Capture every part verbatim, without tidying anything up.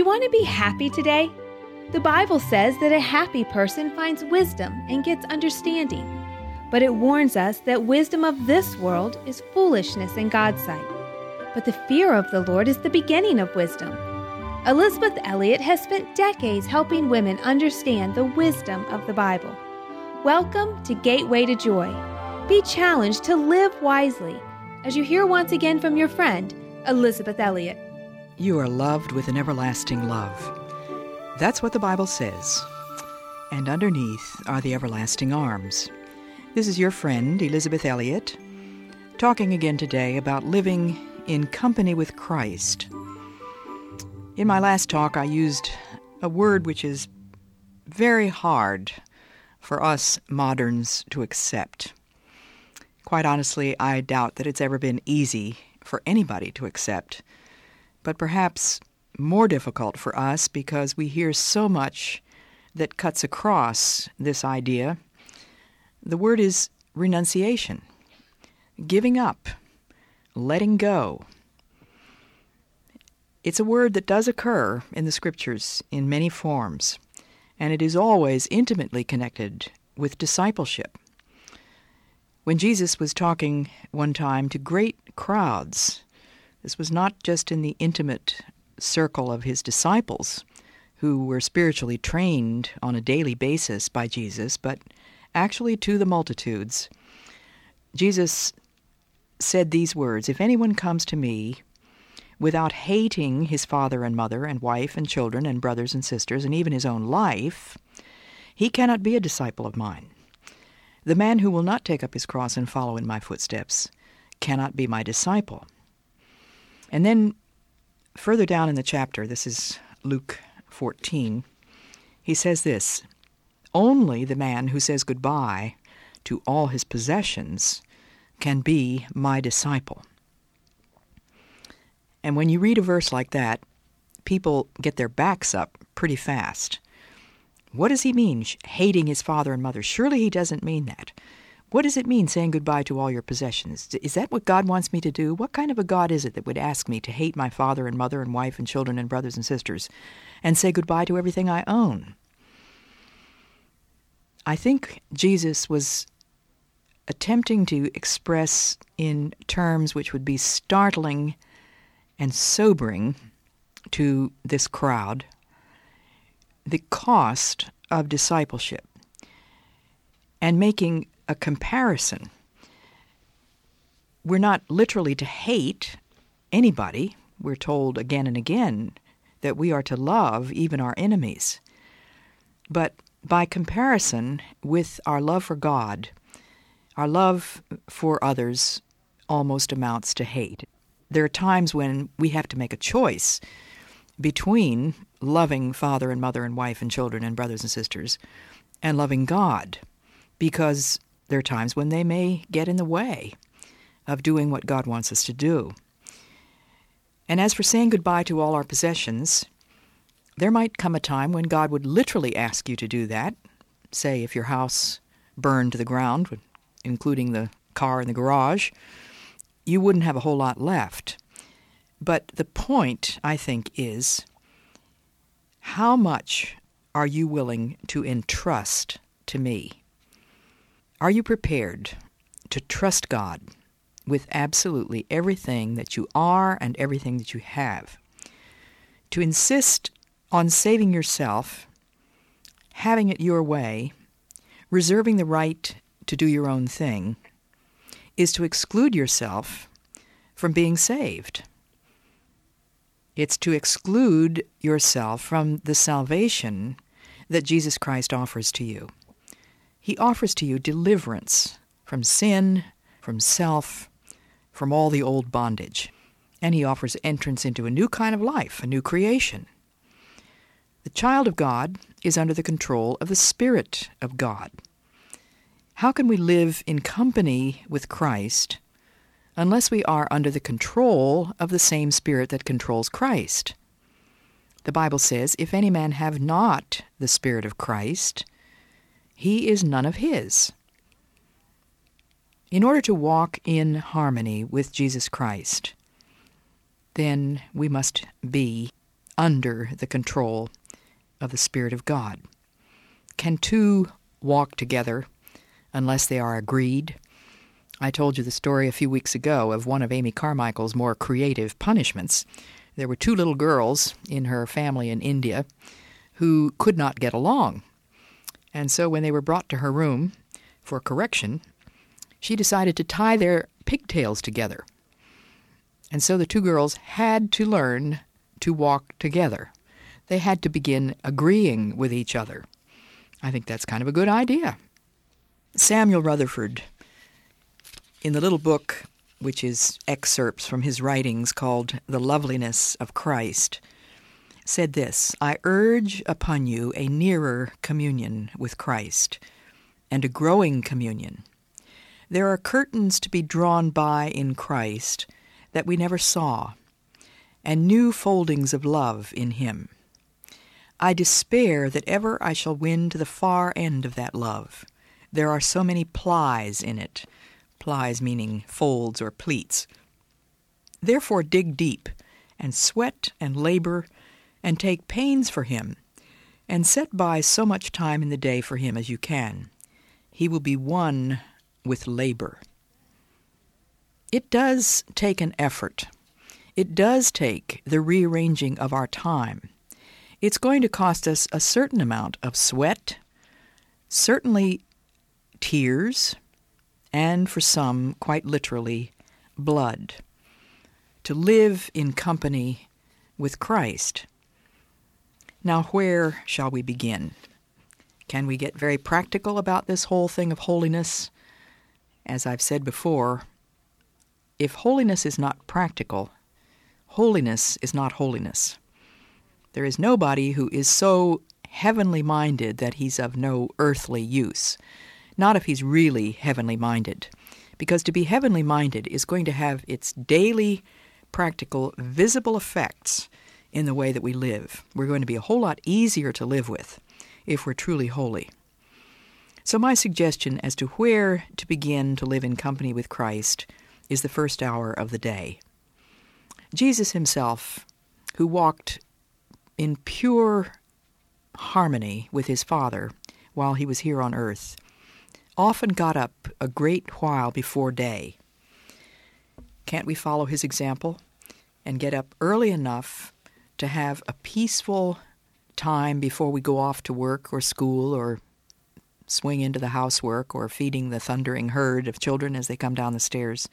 you want to be happy today? The Bible says that a happy person finds wisdom and gets understanding. But it warns us that wisdom of this world is foolishness in God's sight. But the fear of the Lord is the beginning of wisdom. Elisabeth Elliot has spent decades helping women understand the wisdom of the Bible. Welcome to Gateway to Joy. Be challenged to live wisely as you hear once again from your friend, Elisabeth Elliot. You are loved with an everlasting love. That's what the Bible says. And underneath are the everlasting arms. This is your friend, Elisabeth Elliot, talking again today about living in company with Christ. In my last talk, I used a word which is very hard for us moderns to accept. Quite honestly, I doubt that it's ever been easy for anybody to accept, but perhaps more difficult for us because we hear so much that cuts across this idea. The word is renunciation, giving up, letting go. It's a word that does occur in the Scriptures in many forms, and it is always intimately connected with discipleship. When Jesus was talking one time to great crowds, this was not just in the intimate circle of his disciples, who were spiritually trained on a daily basis by Jesus, but actually to the multitudes. Jesus said these words, "If anyone comes to me without hating his father and mother and wife and children and brothers and sisters and even his own life, he cannot be a disciple of mine. The man who will not take up his cross and follow in my footsteps cannot be my disciple." And then further down in the chapter, this is Luke fourteen, he says this, "Only the man who says goodbye to all his possessions can be my disciple." And when you read a verse like that, people get their backs up pretty fast. What does he mean, hating his father and mother? Surely he doesn't mean that. What does it mean, saying goodbye to all your possessions? Is that what God wants me to do? What kind of a God is it that would ask me to hate my father and mother and wife and children and brothers and sisters and say goodbye to everything I own? I think Jesus was attempting to express in terms which would be startling and sobering to this crowd the cost of discipleship and making a comparison. We're not literally to hate anybody. We're told again and again that we are to love even our enemies. But by comparison with our love for God, our love for others almost amounts to hate. There are times when we have to make a choice between loving father and mother and wife and children and brothers and sisters and loving God, because there are times when they may get in the way of doing what God wants us to do. And as for saying goodbye to all our possessions, there might come a time when God would literally ask you to do that. Say if your house burned to the ground, including the car in the garage, you wouldn't have a whole lot left. But the point, I think, is how much are you willing to entrust to me? Are you prepared to trust God with absolutely everything that you are and everything that you have? To insist on saving yourself, having it your way, reserving the right to do your own thing, is to exclude yourself from being saved. It's to exclude yourself from the salvation that Jesus Christ offers to you. He offers to you deliverance from sin, from self, from all the old bondage. And he offers entrance into a new kind of life, a new creation. The child of God is under the control of the Spirit of God. How can we live in company with Christ unless we are under the control of the same Spirit that controls Christ? The Bible says, "If any man have not the Spirit of Christ, he is none of his." In order to walk in harmony with Jesus Christ, then we must be under the control of the Spirit of God. Can two walk together unless they are agreed? I told you the story a few weeks ago of one of Amy Carmichael's more creative punishments. There were two little girls in her family in India who could not get along. And so when they were brought to her room for correction, she decided to tie their pigtails together. And so the two girls had to learn to walk together. They had to begin agreeing with each other. I think that's kind of a good idea. Samuel Rutherford, in the little book, which is excerpts from his writings called The Loveliness of Christ, said this, "I urge upon you a nearer communion with Christ and a growing communion. There are curtains to be drawn by in Christ that we never saw, and new foldings of love in him. I despair that ever I shall win to the far end of that love. There are so many plies in it," plies meaning folds or pleats. "Therefore dig deep, and sweat and labor, and take pains for him, and set by so much time in the day for him as you can. He will be won with labor." It does take an effort. It does take the rearranging of our time. It's going to cost us a certain amount of sweat, certainly tears, and for some, quite literally, blood, to live in company with Christ. Now, where shall we begin? Can we get very practical about this whole thing of holiness? As I've said before, if holiness is not practical, holiness is not holiness. There is nobody who is so heavenly minded that he's of no earthly use. Not if he's really heavenly minded. Because to be heavenly minded is going to have its daily, practical, visible effects in the way that we live. We're going to be a whole lot easier to live with if we're truly holy. So my suggestion as to where to begin to live in company with Christ is the first hour of the day. Jesus himself, who walked in pure harmony with his Father while he was here on earth, often got up a great while before day. Can't we follow his example and get up early enough to have a peaceful time before we go off to work or school or swing into the housework or feeding the thundering herd of children as they come down the stairs?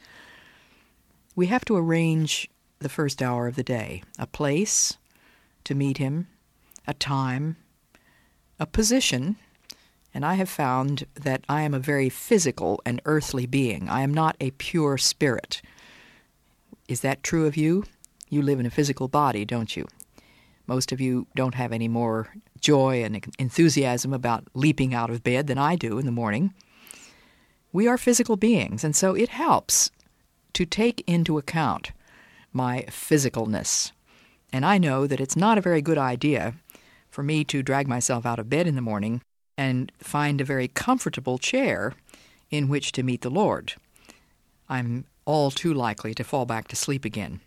We have to arrange the first hour of the day, a place to meet him, a time, a position. And I have found that I am a very physical and earthly being. I am not a pure spirit. Is that true of you? You live in a physical body, don't you? Most of you don't have any more joy and enthusiasm about leaping out of bed than I do in the morning. We are physical beings, and so it helps to take into account my physicalness. And I know that it's not a very good idea for me to drag myself out of bed in the morning and find a very comfortable chair in which to meet the Lord. I'm all too likely to fall back to sleep again.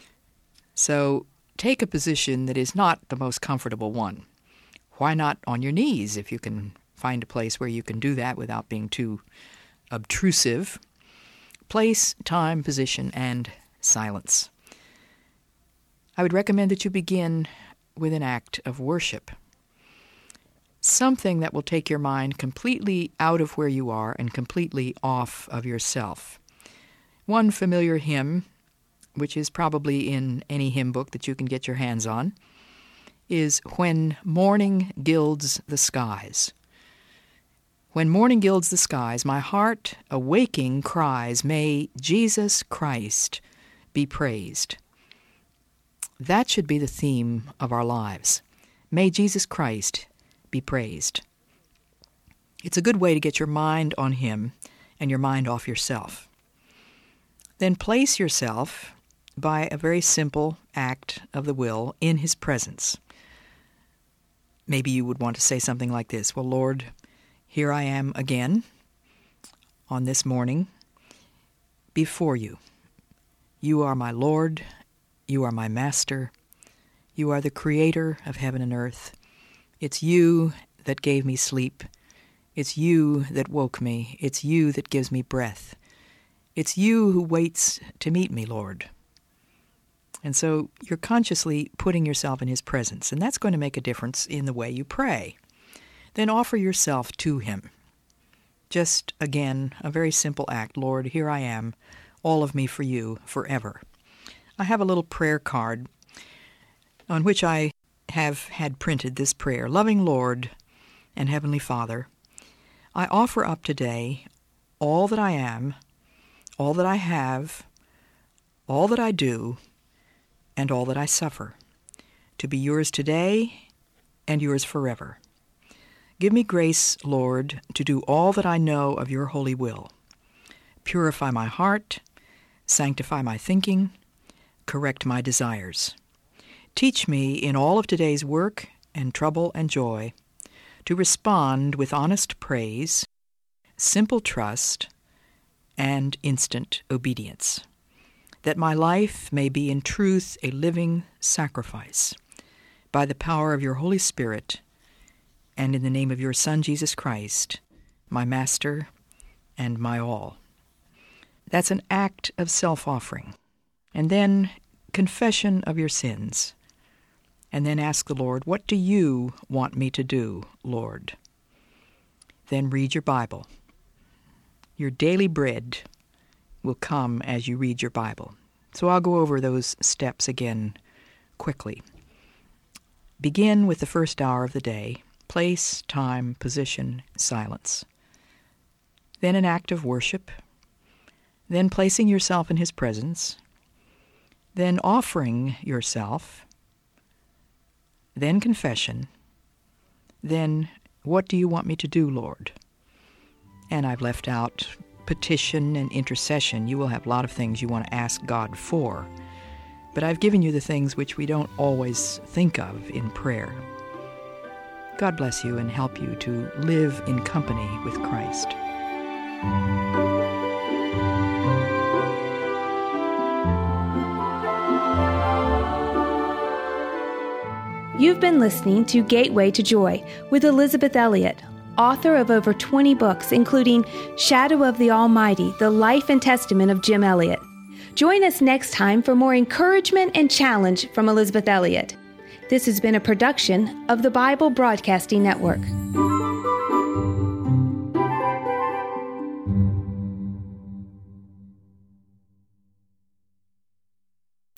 So take a position that is not the most comfortable one. Why not on your knees if you can find a place where you can do that without being too obtrusive? Place, time, position, and silence. I would recommend that you begin with an act of worship. Something that will take your mind completely out of where you are and completely off of yourself. One familiar hymn, which is probably in any hymn book that you can get your hands on, is "When Morning Gilds the Skies." When morning gilds the skies, my heart awaking cries, "May Jesus Christ be praised." That should be the theme of our lives. May Jesus Christ be praised. It's a good way to get your mind on him and your mind off yourself. Then place yourself, by a very simple act of the will, in his presence. Maybe you would want to say something like this: "Well, Lord, here I am again on this morning before you. You are my Lord. You are my Master. You are the creator of heaven and earth. It's you that gave me sleep. It's you that woke me. It's you that gives me breath. It's you who waits to meet me, Lord. And so you're consciously putting yourself in his presence, and that's going to make a difference in the way you pray. Then offer yourself to him. Just, again, a very simple act. Lord, here I am, all of me for you, forever. I have a little prayer card on which I have had printed this prayer. Loving Lord and Heavenly Father, I offer up today all that I am, all that I have, all that I do, and all that I suffer, to be yours today and yours forever. Give me grace, Lord, to do all that I know of your holy will. Purify my heart, sanctify my thinking, correct my desires. Teach me in all of today's work and trouble and joy to respond with honest praise, simple trust, and instant obedience, that my life may be in truth a living sacrifice by the power of your Holy Spirit and in the name of your Son, Jesus Christ, my Master and my all. That's an act of self-offering. And then confession of your sins. And then ask the Lord, what do you want me to do, Lord? Then read your Bible. Your daily bread will come as you read your Bible. So I'll go over those steps again quickly. Begin with the first hour of the day. Place, time, position, silence. Then an act of worship. Then placing yourself in his presence. Then offering yourself. Then confession. Then, what do you want me to do, Lord? And I've left out petition and intercession. You will have a lot of things you want to ask God for. But I've given you the things which we don't always think of in prayer. God bless you and help you to live in company with Christ. You've been listening to Gateway to Joy with Elisabeth Elliot, author of over twenty books, including Shadow of the Almighty, The Life and Testament of Jim Elliot. Join us next time for more encouragement and challenge from Elisabeth Elliot. This has been a production of the Bible Broadcasting Network.